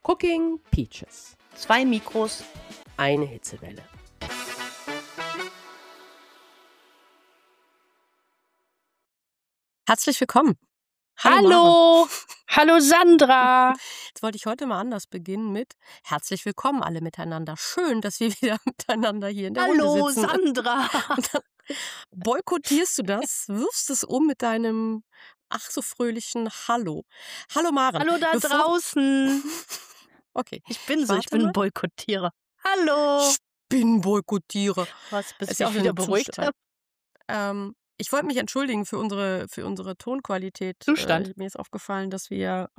Cooking Peaches. 2 Mikros. Eine Hitzewelle. Herzlich willkommen. Hallo! Hallo Sandra! Jetzt wollte ich heute mal anders beginnen mit herzlich willkommen alle miteinander. Schön, dass wir wieder miteinander hier in der Runde sitzen. Hallo Sandra! Und dann boykottierst du das, wirfst es um mit deinem ach so fröhlichen Hallo. Hallo Maren. Hallo da draußen! Okay. Ich bin ein Boykottierer. Hallo! Spinnenboykottierer. Was, bis Ist ich ja auch wieder ein beruhigt Zustand. habe? Ich wollte mich entschuldigen für unsere Tonqualität. Zustand. Mir ist aufgefallen, dass wir,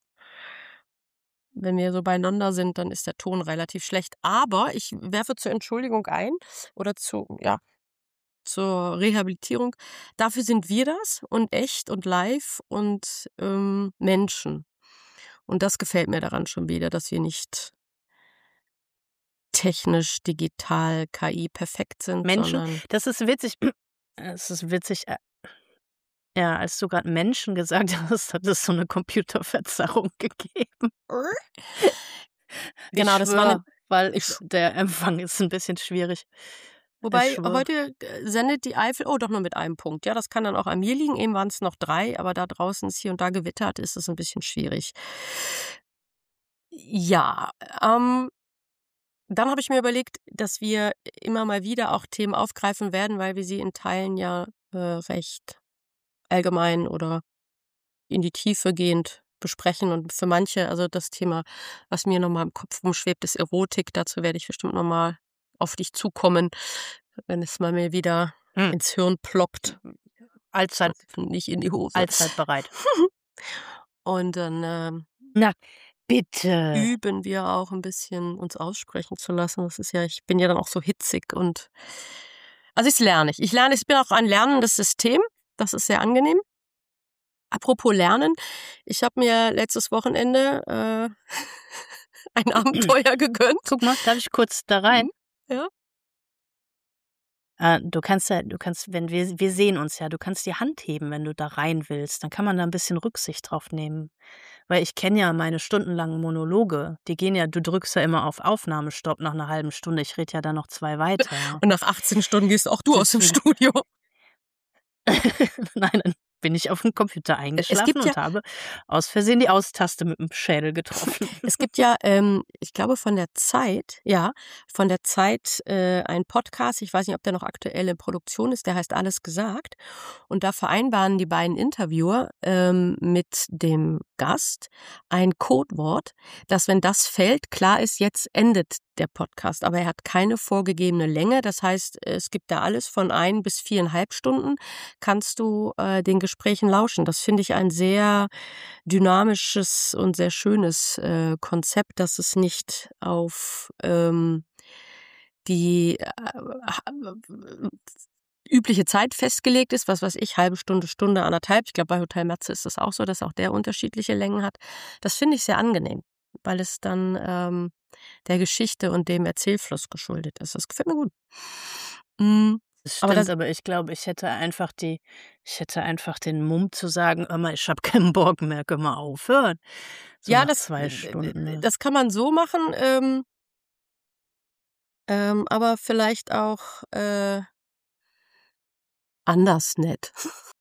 wenn wir so beieinander sind, dann ist der Ton relativ schlecht. Aber ich werfe zur Entschuldigung ein oder zur Rehabilitierung. Dafür sind wir das und echt und live und Menschen. Und das gefällt mir daran schon wieder, dass wir nicht technisch, digital, KI perfekt sind, Menschen? sondern Das ist witzig. Es ist witzig. Ja, als du gerade Menschen gesagt hast, hat es so eine Computerverzerrung gegeben. genau, das war eine. Weil der Empfang ist ein bisschen schwierig. Wobei heute sendet die Eifel, doch nur mit einem Punkt. Ja, das kann dann auch an mir liegen. Eben waren es noch 3, aber da draußen ist hier und da gewittert, ist es ein bisschen schwierig. Ja, dann habe ich mir überlegt, dass wir immer mal wieder auch Themen aufgreifen werden, weil wir sie in Teilen ja recht allgemein oder in die Tiefe gehend besprechen. Und für manche, also das Thema, was mir nochmal im Kopf rumschwebt, ist Erotik. Dazu werde ich bestimmt nochmal auf dich zukommen, wenn es mal mir wieder ins Hirn ploppt. Allzeit Nicht in die Hose. allzeit bereit. Und dann Na, bitte. üben wir auch ein bisschen, uns aussprechen zu lassen. Das ist ja, ich bin ja dann auch so hitzig und also ich lerne. Ich bin auch ein lernendes System. Das ist sehr angenehm. Apropos Lernen, ich habe mir letztes Wochenende ein Abenteuer gegönnt. Guck mal, darf ich kurz da rein? Ja. Du kannst, wenn wir sehen uns ja, du kannst die Hand heben, wenn du da rein willst. Dann kann man da ein bisschen Rücksicht drauf nehmen. Weil ich kenne ja meine stundenlangen Monologe. Die gehen ja, du drückst ja immer auf Aufnahmestopp nach einer halben Stunde. Ich rede ja dann noch 2 weiter. Und nach 18 Stunden gehst auch du aus dem Studio. Nein, dann bin ich auf dem Computer eingeschlafen und habe aus Versehen die Austaste mit dem Schädel getroffen. Es gibt ja, ich glaube von der Zeit ein Podcast, ich weiß nicht, ob der noch aktuell in Produktion ist, der heißt Alles gesagt. Und da vereinbaren die beiden Interviewer mit dem Gast ein Codewort, dass, wenn das fällt, klar ist, jetzt endet der Podcast. Aber er hat keine vorgegebene Länge. Das heißt, es gibt da alles von 1 bis 4,5 Stunden, kannst du den Gesprächen lauschen. Das finde ich ein sehr dynamisches und sehr schönes Konzept, dass es nicht auf die übliche Zeit festgelegt ist, was weiß ich, halbe Stunde, Stunde, anderthalb. Ich glaube, bei Hotel Matze ist das auch so, dass auch der unterschiedliche Längen hat. Das finde ich sehr angenehm, weil es dann der Geschichte und dem Erzählfluss geschuldet ist. Das gefällt mir gut. Das stimmt, aber ich glaube, ich hätte einfach den Mumm zu sagen: „Hör mal, ich habe keinen Bock mehr, können wir aufhören?“ So Ja, nach 2 Stunden. das kann man so machen, aber vielleicht auch anders nett.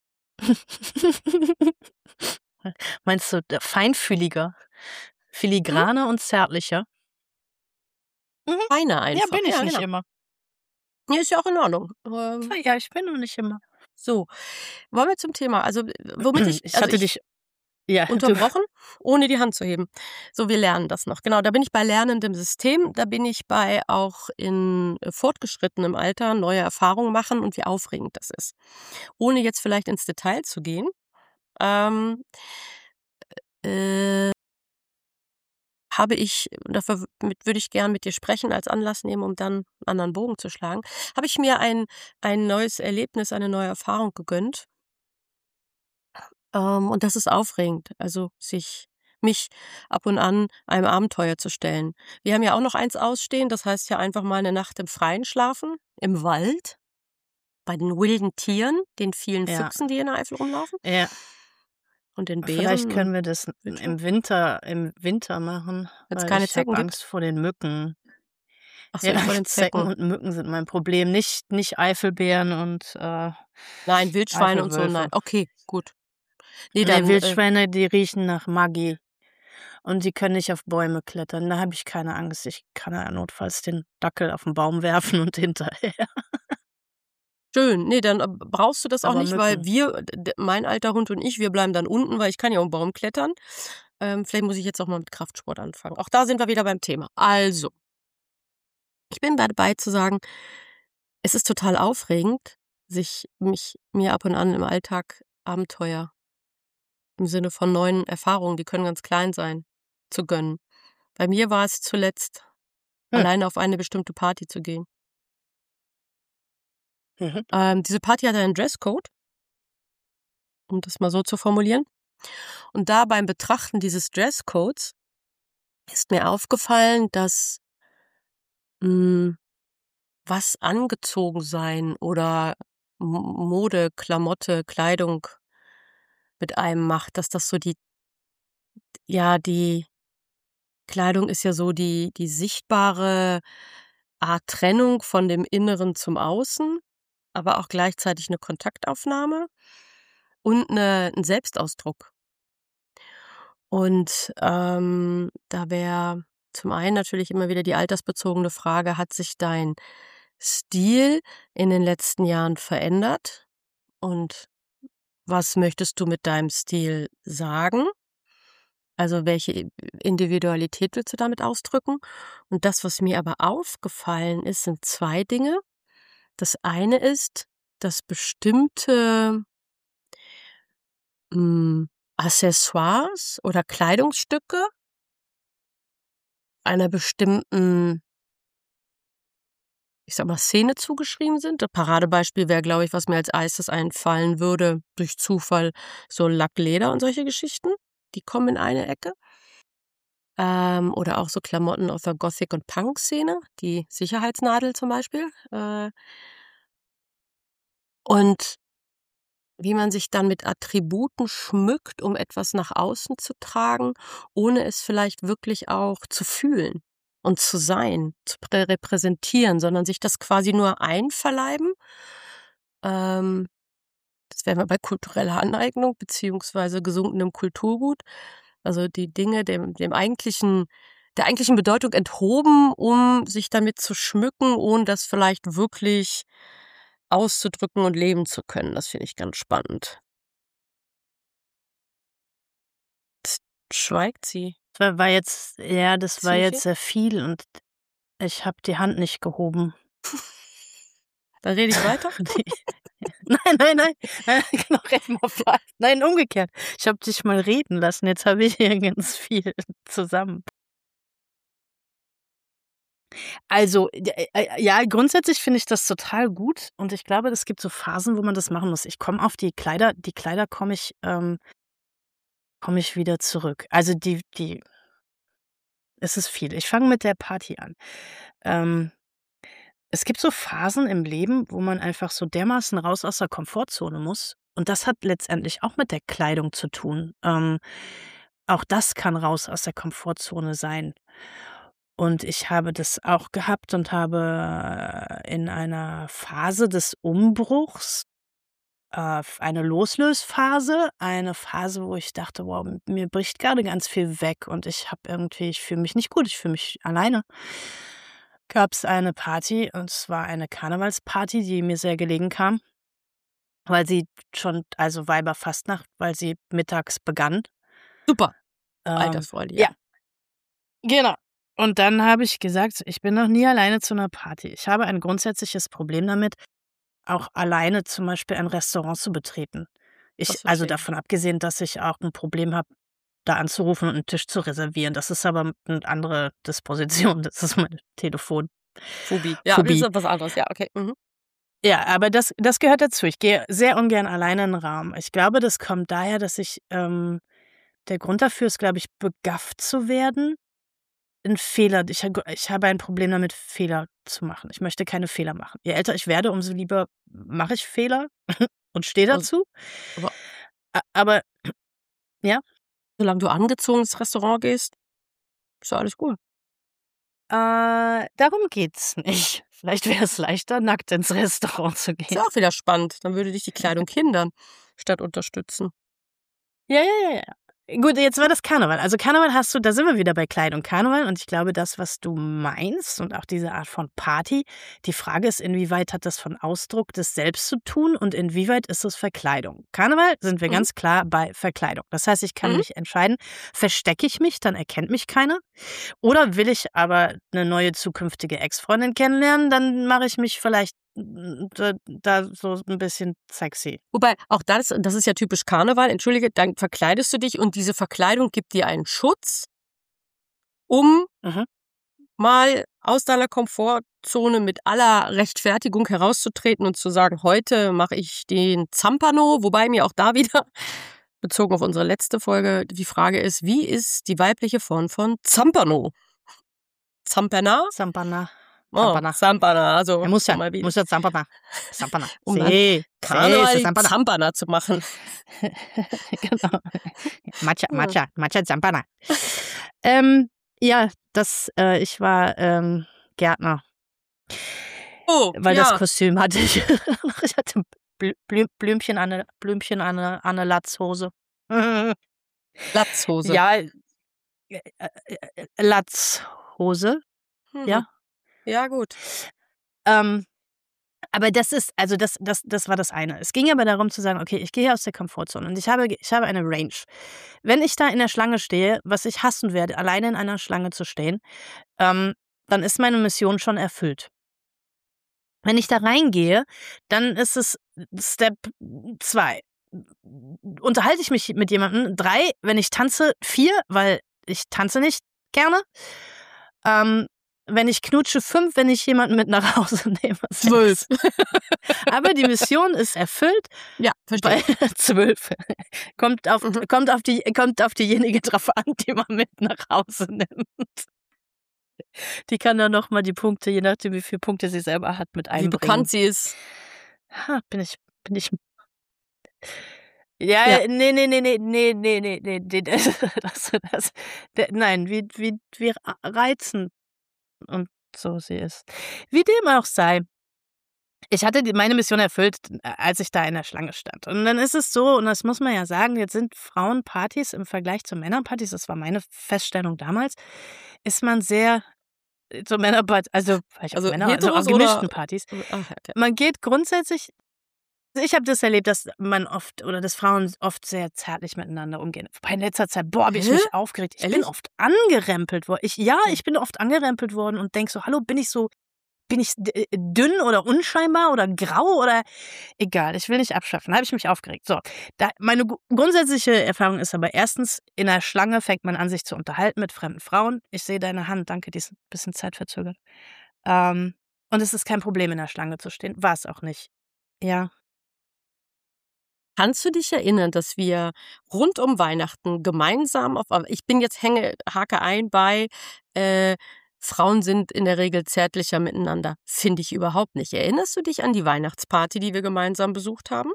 Meinst du, feinfühliger, filigraner und zärtlicher? Feiner einfach. Ja, bin ich nicht genau. immer. Ja, ist ja auch in Ordnung. Ja, ich bin noch nicht immer. So, wollen wir zum Thema, also womit Ich hatte dich unterbrochen, ohne die Hand zu heben. So, wir lernen das noch. Genau, da bin ich bei lernendem System, da bin ich bei auch in fortgeschrittenem Alter neue Erfahrungen machen und wie aufregend das ist. Ohne jetzt vielleicht ins Detail zu gehen, habe ich, damit würde ich gern mit dir sprechen, als Anlass nehmen, um dann einen anderen Bogen zu schlagen, habe ich mir ein neues Erlebnis, eine neue Erfahrung gegönnt. Und das ist aufregend, also mich ab und an einem Abenteuer zu stellen. Wir haben ja auch noch eins ausstehen, das heißt ja einfach mal eine Nacht im Freien schlafen, im Wald, bei den wilden Tieren, den vielen Ja. Füchsen, die in der Eifel rumlaufen. Ja. Und den Vielleicht Bären können und wir das Wildschwein? im Winter machen, Wenn's weil keine ich habe Zecken gibt? Angst vor den Mücken. Ach so, Ja, vor den Zecken Zecken. und Mücken sind mein Problem, nicht Eifelbären und, Nein, Wildschweine und so, nein. Eifelwölfe. Okay, gut. Ne, Ne, dann, Wildschweine, die riechen nach Maggi und die können nicht auf Bäume klettern. Da habe ich keine Angst. Ich kann ja notfalls den Dackel auf 'n Baum werfen und hinterher. schön. Ne, dann, brauchst du das auch Aber nicht, weil Mücken. wir d mein alter Hund und ich, wir bleiben dann unten, weil ich kann ja aufm Baum klettern. Vielleicht muss ich jetzt auch mal mit Kraftsport anfangen. Auch da sind wir wieder beim Thema. Also, ich bin dabei zu sagen, es ist total aufregend, mir ab und an im Alltag Abenteuer im Sinne von neuen Erfahrungen, die können ganz klein sein, zu gönnen. Bei mir war es zuletzt, Hm, alleine auf eine bestimmte Party zu gehen. mhm. Diese Party hatte einen Dresscode, um das mal so zu formulieren. Und da beim Betrachten dieses Dresscodes ist mir aufgefallen, dass, hm, was angezogen sein oder Mode, Klamotte, Kleidung mit einem macht, dass das so die Kleidung ist ja so die sichtbare Art Trennung von dem Inneren zum Außen, aber auch gleichzeitig 'ne Kontaktaufnahme und 'n Selbstausdruck. Und, da wäre zum einen natürlich immer wieder die altersbezogene Frage: Hat sich dein Stil in den letzten Jahren verändert? Und was möchtest du mit deinem Stil sagen? Also, welche Individualität willst du damit ausdrücken? Und das, was mir aber aufgefallen ist, sind 2 Dinge. Das eine ist, dass bestimmte, hm, Accessoires oder Kleidungsstücke einer bestimmten, ich sage mal, Szene zugeschrieben sind. Das Paradebeispiel wäre, glaube ich, was mir als Erstes einfallen würde durch Zufall, so Lackleder und solche Geschichten. Die kommen in eine Ecke. Oder auch so Klamotten aus der Gothic und Punk-Szene, die Sicherheitsnadel zum Beispiel. Und wie man sich dann mit Attributen schmückt, um etwas nach außen zu tragen, ohne es vielleicht wirklich auch zu fühlen und zu sein, zu repräsentieren, sondern sich das quasi nur einverleiben. Ähm, Das wären wir bei kultureller Aneignung beziehungsweise gesunkenem Kulturgut. Also, die Dinge der eigentlichen Bedeutung enthoben, um sich damit zu schmücken, ohne das vielleicht wirklich auszudrücken und leben zu können. Das finde ich ganz spannend. Schweigt sie. Das war Zielchen? jetzt sehr viel und ich habe die Hand nicht gehoben. Dann rede ich weiter? Die Nein, nein, nein, genau, red mal weiter. Nein, umgekehrt. Ich habe dich mal reden lassen, jetzt habe ich hier ganz viel zusammen. Also, ja, grundsätzlich finde ich das total gut und ich glaube, es gibt so Phasen, wo man das machen muss. Ich komme auf die Kleider komme ich wieder zurück. Also, die es ist viel. Ich fange mit der Party an. Ähm, Es gibt so Phasen im Leben, wo man einfach so dermaßen raus aus der Komfortzone muss und das hat letztendlich auch mit der Kleidung zu tun. Auch das kann raus aus der Komfortzone sein. Und ich habe das auch gehabt und habe in einer Phase des Umbruchs, eine Loslösphase, eine Phase, wo ich dachte: „Wow, mir bricht gerade ganz viel weg und ich fühle mich nicht gut, ich fühle mich alleine.“ Gab es eine Party, und zwar eine Karnevalsparty, die mir sehr gelegen kam, weil sie Weiberfastnacht, weil sie mittags begann. Super, Ähm, Altersfreude, ja. ja, genau. Und dann habe ich gesagt: „Ich bin noch nie alleine zu 'ner Party.“ Ich habe ein grundsätzliches Problem damit, auch alleine zum Beispiel ein Restaurant zu betreten. Das Also, verstehe ich. davon abgesehen, dass ich auch 'n Problem habe, da anzurufen und 'n Tisch zu reservieren. Das ist aber 'ne andere Disposition. Das ist meine Telefonphobie. Phobie. Ja, ist ja was anderes. Ja, okay. Mhm. Ja, aber das gehört dazu. Ich gehe sehr ungern alleine in 'n Raum. Ich glaube, das kommt daher, dass der Grund dafür ist, glaube ich, begafft zu werden. 'N Fehler ich habe ein Problem damit, Fehler zu machen. Ich möchte keine Fehler machen. Je älter ich werde, umso lieber mache ich Fehler und stehe Also, dazu. aber Aber Ja. Solange du angezogen ins Restaurant gehst, ist ja alles gut. Darum geht's nicht. Vielleicht wäre es leichter, nackt ins Restaurant zu Ist gehen. ja auch wieder spannend. Dann würde dich die Kleidung hindern, statt unterstützen. Ja. Gut, jetzt war das Karneval. Also Karneval da sind wir wieder bei Kleidung Karneval und ich glaube, das, was du meinst und auch diese Art von Party, die Frage ist, inwieweit hat das von Ausdruck des Selbst zu tun und inwieweit ist es Verkleidung? Karneval sind wir ganz klar bei Verkleidung. Das heißt, ich kann mich entscheiden, verstecke ich mich, dann erkennt mich keiner. Oder will ich aber eine neue zukünftige Ex-Freundin kennenlernen, dann mache ich mich vielleicht da so ein bisschen sexy. Wobei, auch das ist ja typisch Karneval. Entschuldige, dann verkleidest du dich und diese Verkleidung gibt dir einen Schutz, um mal aus deiner Komfortzone mit aller Rechtfertigung herauszutreten und zu sagen, heute mache ich den Zampano, wobei mir auch da wieder, bezogen auf unsere letzte Folge, die Frage ist, wie ist die weibliche Form von Zampano? Zampana? Zampana. Zampana, also Er muss ja Zampana. Um dann Karneval Zampana zu machen. Genau. Matcha Zampana. Ja, ich war Gärtner. Weil das Kostüm hatte ich. Ich hatte Blümchen an eine Latzhose. Latzhose. Ja, Latzhose. Ja. Ja, gut. Aber das war das eine. Es ging aber darum zu sagen, okay, ich gehe aus der Komfortzone und ich habe eine Range. Wenn ich da in der Schlange stehe, was ich hassen werde, alleine in einer Schlange zu stehen, dann ist meine Mission schon erfüllt. Wenn ich da reingehe, dann ist es Step 2. Unterhalte ich mich mit jemandem? 3, wenn ich tanze? 4, weil ich tanze nicht gerne. Wenn ich knutsche? 5, wenn ich jemanden mit nach Hause nehme? 12. Aber die Mission ist erfüllt. Ja, verstehe. Bei 12. Kommt auf diejenige drauf an, die man mit nach Hause nimmt. Die kann dann nochmal die Punkte, je nachdem wie viele Punkte sie selber hat, mit einbringen. Wie bekannt sie ist. Bin ich. Ja. Nee. Nein, wie reizend und so sie ist. Wie dem auch sei. Ich hatte meine Mission erfüllt, als ich da in der Schlange stand. Und dann ist es so, und das muss man ja sagen, jetzt sind Frauenpartys im Vergleich zu Männerpartys, das war meine Feststellung damals, ist man sehr so Männerpartys, also an gemischten Partys. Okay. Man geht grundsätzlich, ich habe das erlebt, dass Frauen oft sehr zärtlich miteinander umgehen. Wobei in letzter Zeit, habe ich mich aufgeregt. Ich bin oft angerempelt worden. Ich bin oft angerempelt worden und denke so, hallo, bin ich dünn oder unscheinbar oder grau oder egal, ich will nicht abschaffen. Da habe ich mich aufgeregt. So, meine grundsätzliche Erfahrung ist aber erstens, in der Schlange fängt man an, sich zu unterhalten mit fremden Frauen. Ich sehe deine Hand, danke, die ist ein bisschen zeitverzögert. Und es ist kein Problem, in der Schlange zu stehen. War es auch nicht. Ja. Kannst du dich erinnern, dass wir rund um Weihnachten gemeinsam ich bin jetzt hake ein bei Frauen sind in der Regel zärtlicher miteinander. Finde ich überhaupt nicht. Erinnerst du dich an die Weihnachtsparty, die wir gemeinsam besucht haben?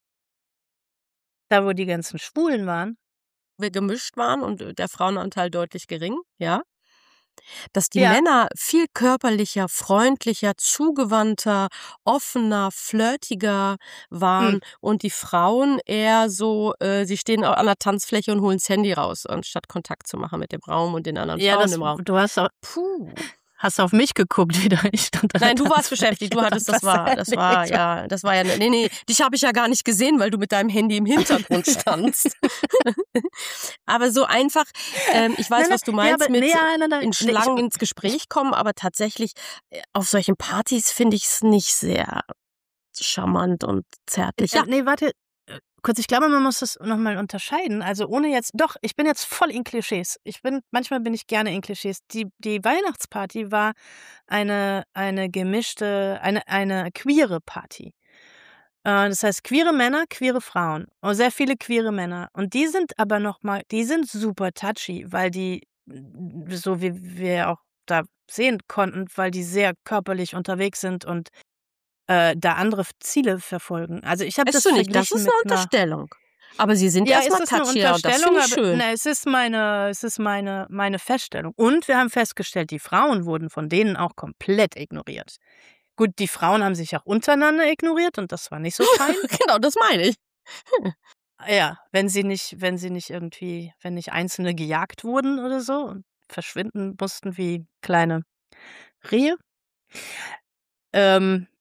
Da, wo die ganzen Schwulen waren? Wir gemischt waren und der Frauenanteil deutlich gering, ja? Dass die Männer viel körperlicher, freundlicher, zugewandter, offener, flirtiger waren und die Frauen eher so, sie stehen an der Tanzfläche und holen das Handy raus, anstatt Kontakt zu machen mit dem Raum und den anderen Frauen im Raum. Du hast auf mich geguckt wieder. Nein, du warst beschäftigt, du hattest, das war ja, nee, dich habe ich ja gar nicht gesehen, weil du mit deinem Handy im Hintergrund standst. Aber so einfach, ich weiß, was du meinst, in Schlangen ins Gespräch kommen, aber tatsächlich auf solchen Partys finde ich es nicht sehr charmant und zärtlich. Ja, nee, warte. Kurz, ich glaube, man muss das nochmal unterscheiden. Also ich bin jetzt voll in Klischees. Manchmal bin ich gerne in Klischees. Die Weihnachtsparty war eine gemischte, eine queere Party. Das heißt, queere Männer, queere Frauen. Und sehr viele queere Männer. Und die sind aber die sind super touchy, weil die, so wie wir auch da sehen konnten, weil die sehr körperlich unterwegs sind und da andere Ziele verfolgen. Also ich habe das nicht, das verglichen ist mit eine Unterstellung. Aber Sie sind Ja, erstmal ist das 'ne touchier und das Unterstellung? finde ich Aber schön. ne, es ist meine Feststellung. Und wir haben festgestellt, die Frauen wurden von denen auch komplett ignoriert. Gut, die Frauen haben sich auch untereinander ignoriert und das war nicht so fein. Genau, das meine ich. Ja, wenn nicht Einzelne gejagt wurden oder so und verschwinden mussten wie kleine Rehe. Ähm,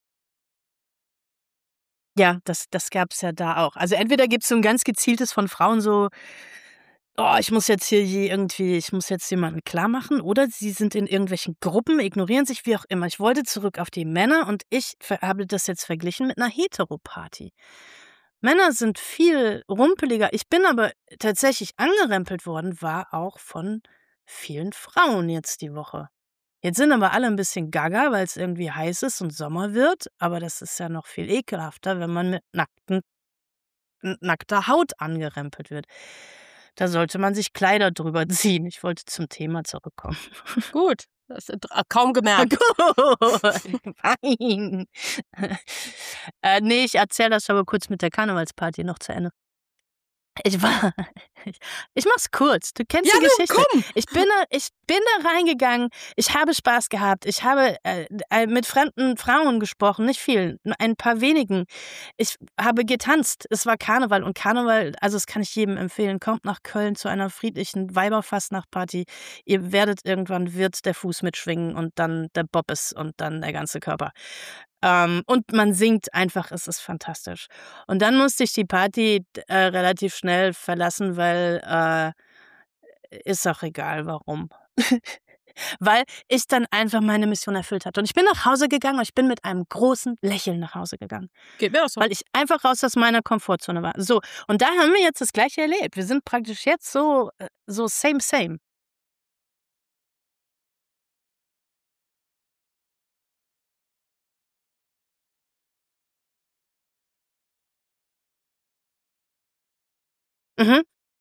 ja, das gab's ja da auch. Also, entweder gibt's so 'n ganz gezieltes von Frauen so: „Oh, ich muss jetzt jemanden klarmachen“, oder sie sind in irgendwelchen Gruppen, ignorieren sich, wie auch immer. Ich wollte zurück auf die Männer und ich habe das jetzt verglichen mit 'ner Hetero-Party. Männer sind viel rumpeliger. Ich bin aber tatsächlich angerempelt worden, war auch von vielen Frauen jetzt die Woche. Jetzt sind aber alle 'n bisschen gaga, weil's irgendwie heiß ist und Sommer wird, aber das ist ja noch viel ekelhafter, wenn man mit nackter Haut angerempelt wird. Da sollte man sich Kleider drüber ziehen. Ich wollte zum Thema zurückkommen. Gut, das ist kaum gemerkt. Gut, fein. Ne, ich erzähle das aber kurz mit der Karnevalsparty noch zu Ende. Ich war ich ich mach's kurz. Du kennst Ja, die du, Geschichte. komm! Ich bin da reingegangen. Ich habe Spaß gehabt. Ich habe, mit fremden Frauen gesprochen, nicht viel, ein paar wenigen. Ich habe getanzt. Es war Karneval und Karneval, also, das kann ich jedem empfehlen. Kommt nach Köln zu einer friedlichen Weiberfastnachtparty. Ihr werdet irgendwann wird der Fuß mitschwingen und dann der Bobbes und dann der ganze Körper. Und man singt einfach, es ist fantastisch. Und dann musste ich die Party relativ schnell verlassen, weil, ist auch egal warum. Weil ich dann einfach meine Mission erfüllt hatte. Und ich bin nach Hause gegangen und ich bin mit einem großen Lächeln nach Hause gegangen, Geht mir auch so. weil ich einfach raus aus meiner Komfortzone war. So, und da haben wir jetzt das Gleiche erlebt. Wir sind praktisch jetzt so same, same. Mhm.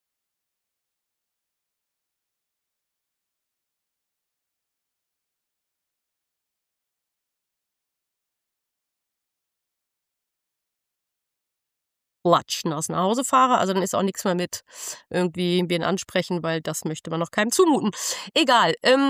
Latschen aus nach Hause fahre. Also, dann ist auch nix mehr mit irgendwie wen ansprechen, weil das möchte man noch keinem zumuten. Egal,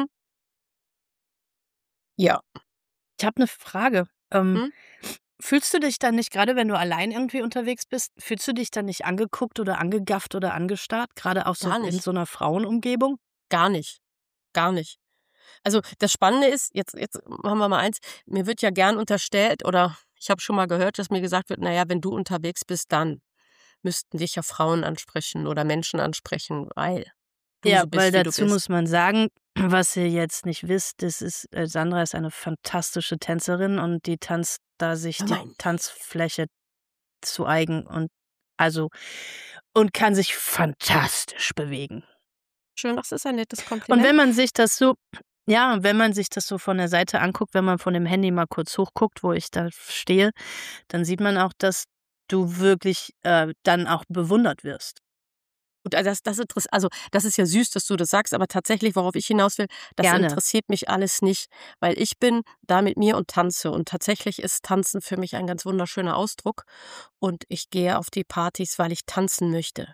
ja. Ich habe 'ne Frage. Hm? Fühlst du dich dann nicht, grade wenn du allein irgendwie unterwegs bist, fühlst du dich dann nicht angeguckt oder angegafft oder angestarrt, grade auch so Gar in nicht, so 'ner Frauenumgebung? gar nicht, gar nicht. Also, das Spannende ist, jetzt machen wir mal eins, mir wird ja gern unterstellt oder ich habe schon mal gehört, dass mir gesagt wird: „Na ja, wenn du unterwegs bist, dann müssten dich ja Frauen ansprechen oder Menschen ansprechen, weil du Ja, so weil bist, wie du dazu bist.“ muss man sagen, was ihr jetzt nicht wisst, das ist Sandra ist eine fantastische Tänzerin und die tanzt da sich die Nein. Tanzfläche zu eigen und also und kann sich fantastisch bewegen. Schön, das ist ein nettes Und Kompliment. wenn man sich das so ja, wenn man sich das so von der Seite anguckt, wenn man von dem Handy mal kurz hochguckt, wo ich da stehe, dann sieht man auch, dass du wirklich, dann auch bewundert wirst. Gut, das ist ja süß, dass du das sagst, aber tatsächlich, worauf ich hinaus will, das Gerne. interessiert mich alles nicht, weil ich bin da mit mir und tanze und tatsächlich ist Tanzen für mich ein ganz wunderschöner Ausdruck und ich gehe auf die Partys, weil ich tanzen möchte.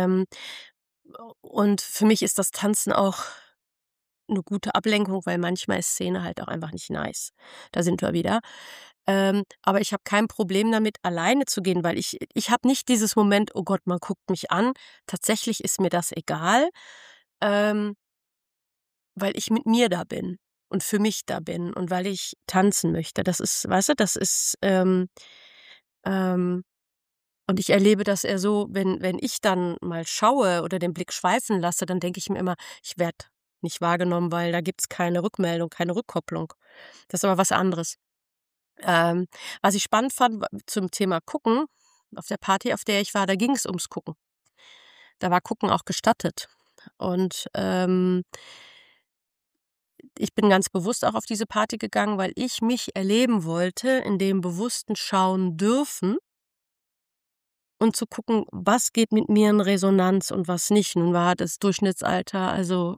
Und für mich ist das Tanzen auch 'ne gute Ablenkung, weil manchmal ist Szene halt auch einfach nicht nice. Da sind wir wieder. Aber ich habe kein Problem damit, alleine zu gehen, weil ich habe nicht dieses Moment: „Oh Gott, man guckt mich an.“ Tatsächlich ist mir das egal, ähm, weil ich mit mir da bin und für mich da bin und weil ich tanzen möchte. Das ist, weißt du, das ist, ähm und ich erlebe das eher so, wenn ich dann mal schaue oder den Blick schweifen lasse, dann denke ich mir immer: „Ich werde nicht wahrgenommen, weil da gibt's keine Rückmeldung, keine Rückkopplung.“ Das ist aber was anderes. Ähm, Was ich spannend fand zum Thema Gucken, auf der Party, auf der ich war, da ging's ums Gucken. Da war Gucken auch gestattet. Und, ich bin ganz bewusst auch auf diese Party gegangen, weil ich mich erleben wollte in dem bewussten Schauen dürfen und zu gucken, was geht mit mir in Resonanz und was nicht. Nun war das Durchschnittsalter also,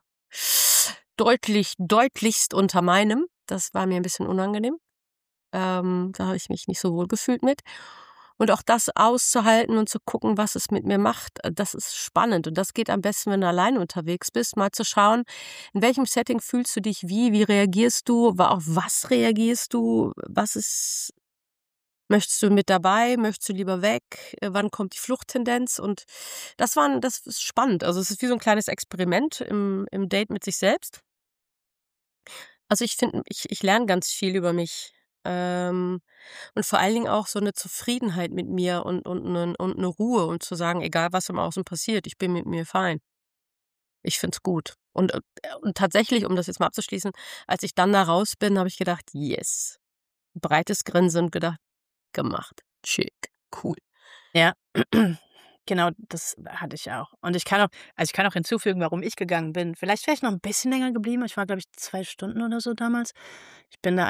deutlichst unter meinem. Das war mir 'n bisschen unangenehm. Da habe ich mich nicht so wohl gefühlt mit. Und auch das auszuhalten und zu gucken, was es mit mir macht, das ist spannend. Und das geht am besten, wenn du alleine unterwegs bist, mal zu schauen, in welchem Setting fühlst du dich wie reagierst du, auf was reagierst du, möchtest du mit dabei, möchtest du lieber weg, wann kommt die Fluchttendenz? Und das ist spannend. Also es ist wie so ein kleines Experiment im Date mit sich selbst. Also ich finde, ich lerne ganz viel über mich. Und vor allen Dingen auch so eine Zufriedenheit mit mir und 'ne Ruhe und zu sagen: „Egal, was im Außen passiert, ich bin mit mir fein. Ich finde es gut.“ Und tatsächlich, um das jetzt mal abzuschließen, als ich dann da raus bin, habe ich gedacht: „Yes.“ Breites Grinsen und gedacht: „Gemacht. Schick. Cool.“ Ja, genau, das hatte ich auch. Und ich kann auch hinzufügen, warum ich gegangen bin. Vielleicht wäre ich noch ein bisschen länger geblieben. Ich war, glaube ich, 2 Stunden oder so damals. Ich bin da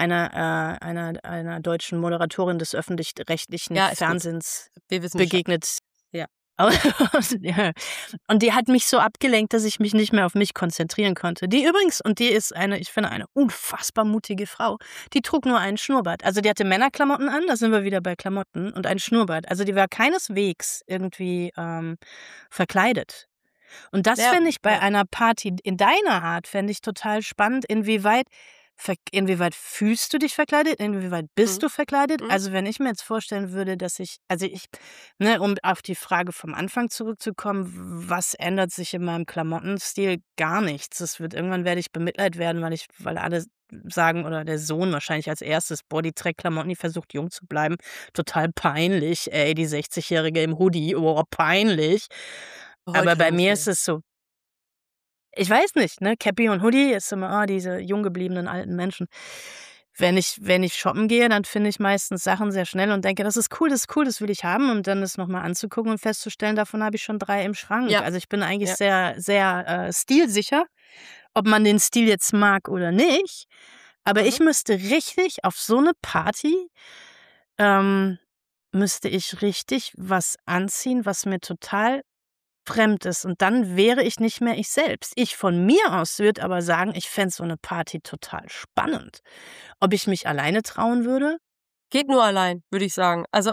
einer deutschen Moderatorin des öffentlich-rechtlichen Ja, ist gut. Fernsehens Wir wissen Bescheid. begegnet. Ja. Ja. Und die hat mich so abgelenkt, dass ich mich nicht mehr auf mich konzentrieren konnte. Die übrigens, und die ist ich finde, eine unfassbar mutige Frau. Die trug nur einen Schnurrbart. Also, die hatte Männerklamotten an, da sind wir wieder bei Klamotten, und einen Schnurrbart. Also, die war keineswegs irgendwie, verkleidet. Und das Ja, fände ich bei ja. einer Party in deiner Art fände ich total spannend, inwieweit fühlst du dich verkleidet, inwieweit bist Mhm. du verkleidet? Mhm. Also, wenn ich mir jetzt vorstellen würde, dass ne, um auf die Frage vom Anfang zurückzukommen, was ändert sich in meinem Klamottenstil? Gar nichts. Irgendwann werde ich bemitleidet werden, weil alle sagen, oder der Sohn wahrscheinlich als erstes: „Boah, die trägt Klamotten, die versucht jung zu bleiben. Total peinlich, ey, die 60-Jährige im Hoodie, oh, peinlich.“ Aber Heute bei los, mir ey. ist es so, ich weiß nicht, ne, Cappy und Hoodie ist immer, diese jung gebliebenen alten Menschen. Wenn ich shoppen gehe, dann finde ich meistens Sachen sehr schnell und denke: „Das ist cool, das ist cool, das will ich haben“, und dann es noch mal anzugucken und festzustellen, davon habe ich schon 3 im Schrank. Ja, Also, ich bin eigentlich ja. sehr, sehr, stilsicher, ob man den Stil jetzt mag oder nicht. Aber ich Mhm. müsste richtig auf so 'ne Party, ähm müsste ich richtig was anziehen, was mir total fremd ist, und dann wäre ich nicht mehr ich selbst. Ich von mir aus würde aber sagen, ich fände so 'ne Party total spannend. Ob ich mich alleine trauen würde? Geht nur allein, würde ich sagen. Also,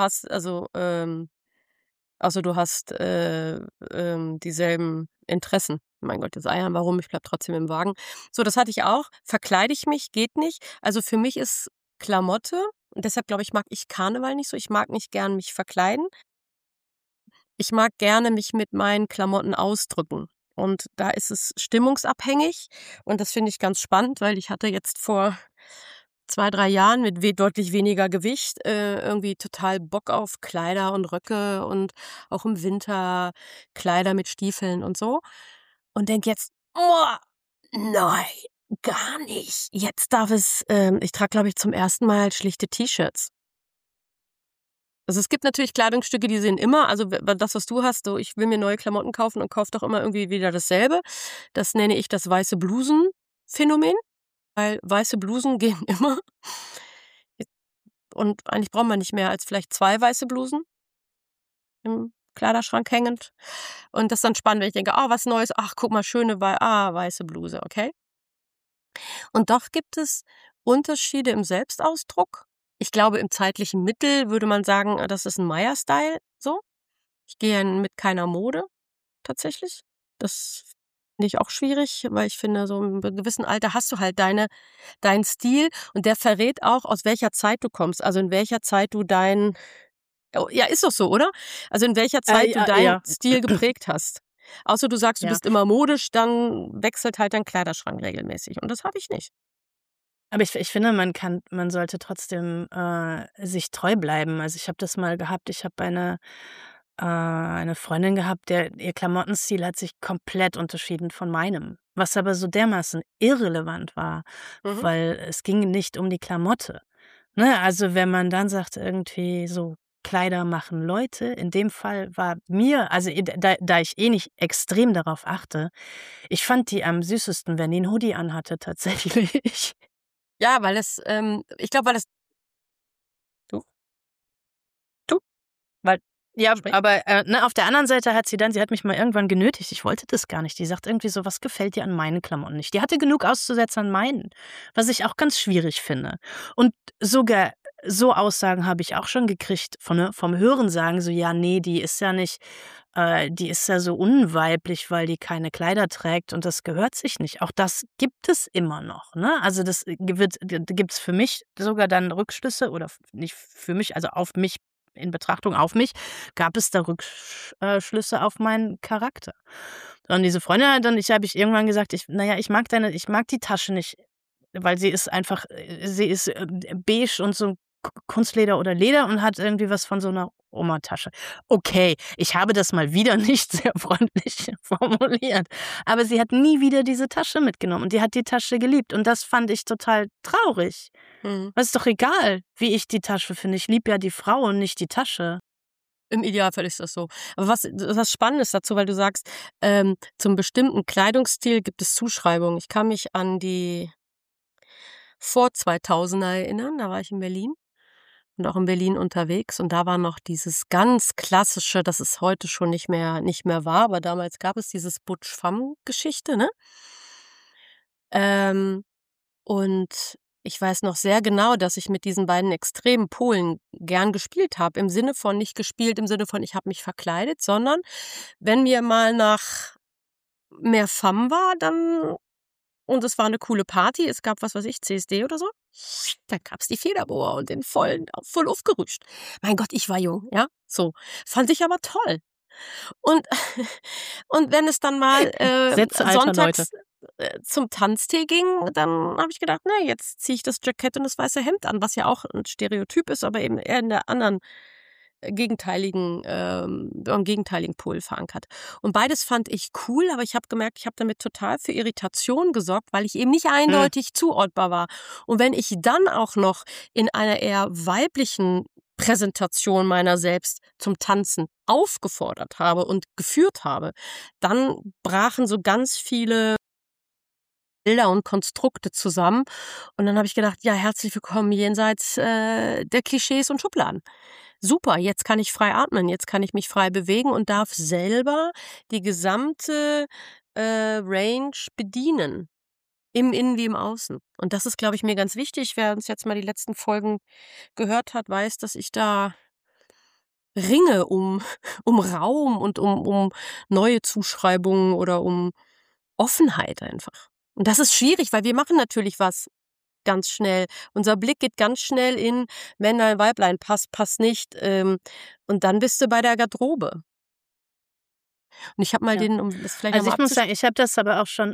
außer du hast, dieselben Interessen. Mein Gott, das Eiern, warum? Ich bleibe trotzdem im Wagen. So, das hatte ich auch. Verkleide ich mich? Geht nicht. Also, für mich ist Klamotte und deshalb glaube ich, mag ich Karneval nicht so. Ich mag nicht gern mich verkleiden. Ich mag gerne mich mit meinen Klamotten ausdrücken. Und da ist es stimmungsabhängig und das finde ich ganz spannend, weil ich hatte jetzt vor 2 3 Jahren mit deutlich weniger Gewicht, irgendwie total Bock auf Kleider und Röcke und auch im Winter Kleider mit Stiefeln und so. Und denke jetzt: „Oh, nein, gar nicht. Jetzt darf es“ ich trage, glaube ich, zum ersten Mal schlichte T-Shirts. Also, es gibt natürlich Kleidungsstücke, die sehen immer also, das, was du hast, so: „Ich will mir neue Klamotten kaufen und kaufe doch immer irgendwie wieder dasselbe.“ Das nenne ich das weiße Blusen-Phänomen, weil weiße Blusen gehen immer. Und eigentlich braucht man nicht mehr als vielleicht 2 weiße Blusen im Kleiderschrank hängend. Und das ist dann spannend, wenn ich denke: „Ah, was Neues. Ach, guck mal, schöne weiße Bluse, okay.“ Und doch gibt es Unterschiede im Selbstausdruck. Ich glaube, im zeitlichen Mittel würde man sagen, das ist 'n Meyer-Style so. Ich gehe ja mit keiner Mode tatsächlich. Das finde ich auch schwierig, weil ich finde, so im gewissen Alter hast du halt deinen Stil und der verrät auch, aus welcher Zeit du kommst, also in welcher Zeit du ja, ist doch so, oder? Also, in welcher Zeit du Ja, deinen ja, Stil geprägt hast. Außer du sagst, du ja. bist immer modisch, dann wechselt halt dein Kleiderschrank regelmäßig und das habe ich nicht. Aber ich finde, man sollte trotzdem, sich treu bleiben. Also, ich habe das mal gehabt, ich habe eine Freundin gehabt, der ihr Klamottenstil hat sich komplett unterschieden von meinem, was aber so dermaßen irrelevant war, Mhm. weil es ging nicht um die Klamotte, ne? Also, wenn man dann sagt irgendwie so: „Kleider machen Leute“, in dem Fall war mir, also, da ich eh nicht extrem darauf achte, ich fand die am süßesten, wenn die 'n Hoodie anhatte tatsächlich. Ja, ich glaube, weil das du, du, Weil, ja, sprich. aber, ne, auf der anderen Seite sie hat mich mal irgendwann genötigt. Ich wollte das gar nicht. Die sagt irgendwie so: „Was gefällt dir an meinen Klamotten nicht?“ Die hatte genug auszusetzen an meinen, was ich auch ganz schwierig finde. Und sogar so Aussagen habe ich auch schon gekriegt vom Hörensagen, so: „Ja, nee, die ist ja nicht die ist ja so unweiblich, weil die keine Kleider trägt und das gehört sich nicht.“ Auch das gibt es immer noch, ne? Also, das gibt's für mich sogar dann Rückschlüsse oder nicht für mich, also auf mich in Betrachtung auf mich, gab es da Schlüsse auf meinen Charakter. Und diese Freundin hat dann habe ich irgendwann gesagt: Ich mag die Tasche nicht, weil sie ist einfach sie ist, beige und so Kunstleder oder Leder und hat irgendwie was von so 'ner Oma-Tasche. Okay, ich habe das mal wieder nicht sehr freundlich formuliert, aber sie hat nie wieder diese Tasche mitgenommen und die hat die Tasche geliebt und das fand ich total traurig. Mhm. Es ist doch egal, wie ich die Tasche finde. Ich liebe ja die Frau und nicht die Tasche. Im Idealfall ist das so. Aber was Spannendes dazu, weil du sagst, zum bestimmten Kleidungsstil gibt es Zuschreibungen. Ich kann mich an die Vor-2000er erinnern, da war ich in Berlin und auch in Berlin unterwegs und da war noch dieses ganz klassische, das ist heute schon nicht mehr wahr, aber damals gab es dieses Butch-Femme-Geschichte, ne? Ähm, und ich weiß noch sehr genau, dass ich mit diesen beiden extremen Polen gern gespielt habe. Im Sinne von nicht gespielt im Sinne von, ich habe mich verkleidet, sondern wenn mir mal nach mehr Femme war, dann und es war eine coole Party, es gab, was weiß ich, CSD oder so, dann gab's die Federboa und den voll aufgerüscht. Mein Gott, ich war jung, ja, so. Fand ich aber toll. Und und wenn es dann mal, Sätze alter Leute. sonntags, zum Tanztee ging, dann habe ich gedacht: „Na, jetzt ziehe ich das Jackett und das weiße Hemd an“, was ja auch 'n Stereotyp ist, aber eben eher in der anderen am gegenteiligen Pol verankert. Und beides fand ich cool, aber ich habe gemerkt, ich habe damit total für Irritation gesorgt, weil ich eben nicht Mhm. eindeutig zuordnbar war. Und wenn ich dann auch noch in einer eher weiblichen Präsentation meiner selbst zum Tanzen aufgefordert habe und geführt habe, dann brachen so ganz viele Bilder und Konstrukte zusammen. Und dann habe ich gedacht: „Ja, herzlich willkommen jenseits, der Klischees und Schubladen. Super, jetzt kann ich frei atmen, jetzt kann ich mich frei bewegen und darf selber die gesamte, Range bedienen, im Innen wie im Außen.“ Und das ist, glaube ich, mir ganz wichtig. Wer uns jetzt mal die letzten Folgen gehört hat, weiß, dass ich da ringe um um Raum und um neue Zuschreibungen oder um Offenheit einfach. Und das ist schwierig, weil wir machen natürlich was ganz schnell. Unser Blick geht ganz schnell in Männlein, Weiblein, passt nicht, und dann bist du bei der Garderobe. Und ich habe mal Ja. um das vielleicht noch Also, mal ich muss abzusch sagen, ich habe das aber auch schon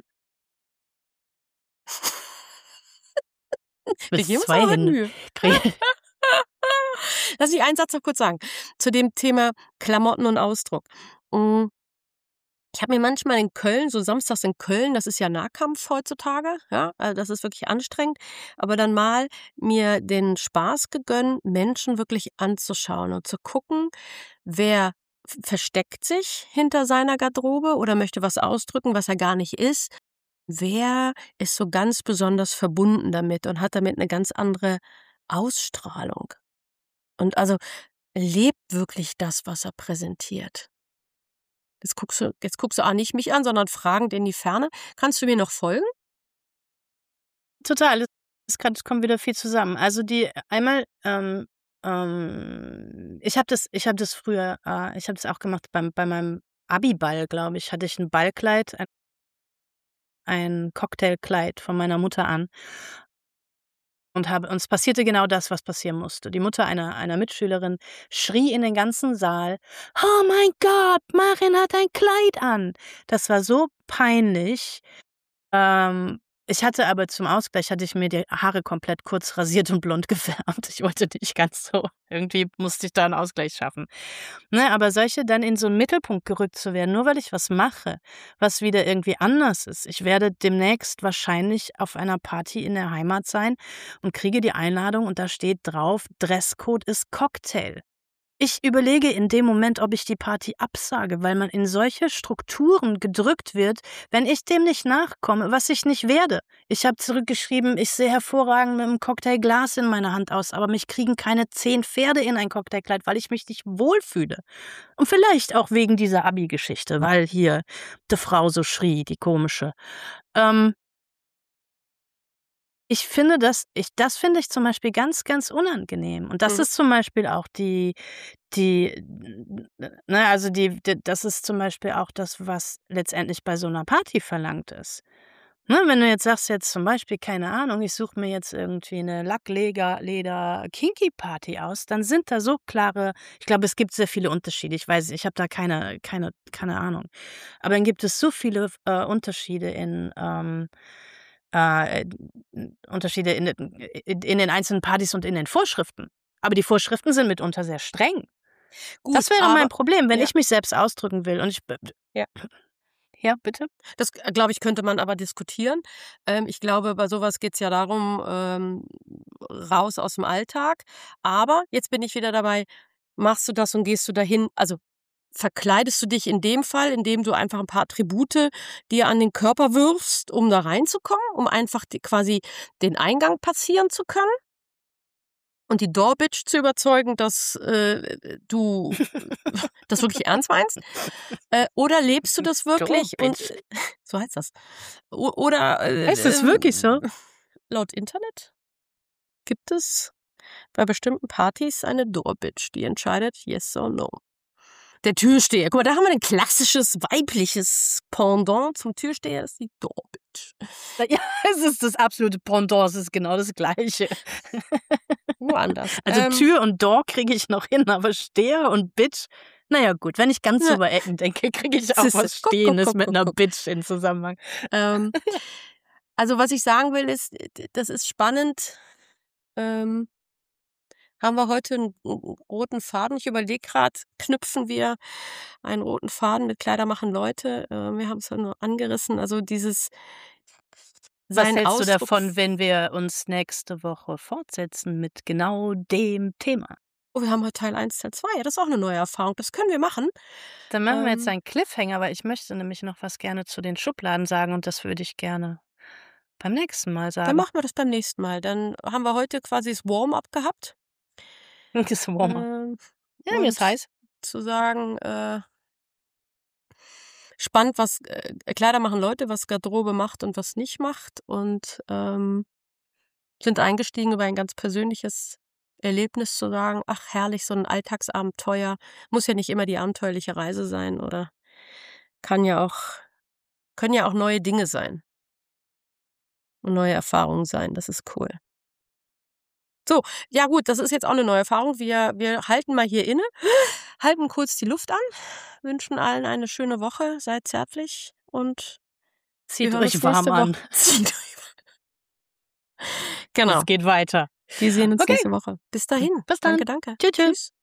wir mit geben uns 2 aber heute Händen Mühe. kriege. Lass mich einen Satz noch kurz sagen, zu dem Thema Klamotten und Ausdruck. Hm, ich habe mir manchmal in Köln so samstags in Köln, das ist ja Nahkampf heutzutage, ja, also das ist wirklich anstrengend, aber dann mal mir den Spaß gegönnt, Menschen wirklich anzuschauen und zu gucken, wer versteckt sich hinter seiner Garderobe oder möchte was ausdrücken, was er gar nicht ist. Wer ist so ganz besonders verbunden damit und hat damit eine ganz andere Ausstrahlung und also lebt wirklich das, was er präsentiert. Jetzt guckst du nicht mich an, sondern fragend in die Ferne. Kannst du mir noch folgen? Total, es kommt wieder viel zusammen. Also, die einmal, ich habe das auch gemacht bei meinem Abiball, glaube ich, hatte ich 'n Ballkleid, ein Cocktailkleid von meiner Mutter an und es passierte genau das, was passieren musste. Die Mutter einer Mitschülerin schrie in den ganzen Saal: „Oh mein Gott, Marin hat ein Kleid an!“ Das war so peinlich. Ähm, Ich hatte aber zum Ausgleich hatte ich mir die Haare komplett kurz rasiert und blond gefärbt. Ich wollte nicht ganz so irgendwie musste ich da 'n Ausgleich schaffen. Ne, aber solche dann in so 'n Mittelpunkt gerückt zu werden, nur weil ich was mache, was wieder irgendwie anders ist. Ich werde demnächst wahrscheinlich auf einer Party in der Heimat sein und kriege die Einladung und da steht drauf: „Dresscode ist Cocktail.“ Ich überlege in dem Moment, ob ich die Party absage, weil man in solche Strukturen gedrückt wird, wenn ich dem nicht nachkomme, was ich nicht werde. Ich habe zurückgeschrieben: „Ich sehe hervorragend mit 'm Cocktailglas in meiner Hand aus, aber mich kriegen keine 10 Pferde in ein Cocktailkleid, weil ich mich nicht wohlfühle.“ Und vielleicht auch wegen dieser Abi-Geschichte, weil hier die Frau so schrie, die komische. Ähm Ich finde das finde ich zum Beispiel ganz, ganz unangenehm. Und das Mhm. ist zum Beispiel auch das ist zum Beispiel auch das, was letztendlich bei so 'ner Party verlangt ist. Ne, wenn du jetzt sagst jetzt zum Beispiel, keine Ahnung, ich suche mir jetzt irgendwie 'ne Leder-Kinky-Party aus, dann sind da so klare ich glaube, es gibt sehr viele Unterschiede. Ich habe da keine Ahnung. Aber dann gibt es so viele Unterschiede äh, Unterschiede in den einzelnen Partys und in den Vorschriften. Aber die Vorschriften sind mitunter sehr streng. Das Gut, wäre aber mein Problem, wenn ja, ich mich selbst ausdrücken will und ich b ja. ja, bitte? Das, glaube ich, könnte man aber diskutieren. Ich glaube, bei sowas geht's ja darum, raus aus dem Alltag. Aber jetzt bin ich wieder dabei, machst du das und gehst du dahin, also, verkleidest du dich in dem Fall, indem du einfach ein paar Attribute dir an den Körper wirfst, um da reinzukommen, um einfach die quasi den Eingang passieren zu können und die Door-Bitch zu überzeugen, dass, du das wirklich ernst meinst? Oder lebst du das wirklich und Door-Bitch. so heißt das. Oder, Heißt das wirklich so? laut Internet gibt es bei bestimmten Partys eine Door-Bitch, die entscheidet yes or no. Der Türsteher. Guck mal, da haben wir ein klassisches weibliches Pendant zum Türsteher, das ist die Door-Bitch. Ja, es ist das absolute Pendant, es ist genau das Gleiche. Nur anders. Also, Tür und Door kriege ich noch hin, aber Steher und Bitch, na ja gut, wenn ich ganz Ja, über Ecken denke, kriege ich auch siehste. was Guck, guck, Stehendes guck, mit guck, 'ner guck. Bitch in Zusammenhang. Ähm, also, was ich sagen will, ist, das ist spannend. Ähm, haben wir heute einen roten Faden? Ich überlege gerade, knüpfen wir einen roten Faden mit Kleider machen Leute? Wir haben es ja nur angerissen. Also, dieses Was seinen hältst du Ausdruck davon, wenn wir uns nächste Woche fortsetzen mit genau dem Thema? oh, wir haben heute Teil 1, Teil 2. Ja, das ist auch eine neue Erfahrung. Das können wir machen. Dann machen wir jetzt Ähm, einen Cliffhanger, weil ich möchte nämlich noch was gerne zu den Schubladen sagen und das würde ich gerne beim nächsten Mal dann sagen. machen wir das beim nächsten Mal. Dann haben wir heute quasi das Warm-up gehabt, Das Warm-up. ähm, Ja, mir ist und heiß. zu sagen, spannend, was, Kleider machen Leute, was Garderobe macht und was nicht macht und, sind eingestiegen über ein ganz persönliches Erlebnis zu sagen: „Ach herrlich, so ein Alltagsabenteuer." Muss ja nicht immer die abenteuerliche Reise sein oder kann ja auch können ja auch neue Dinge sein und neue Erfahrungen sein. Das ist cool. So, ja gut, das ist jetzt auch eine neue Erfahrung. Wir halten mal hier inne, halten kurz die Luft an, wünschen allen eine schöne Woche, seid zärtlich und wir Zieht hören uns euch warm nächste Woche. an. Genau, Es geht weiter. wir sehen uns Okay, nächste Woche. Bis dahin. bis dann. Danke, danke. Tschüss, tschüss. Tschüss.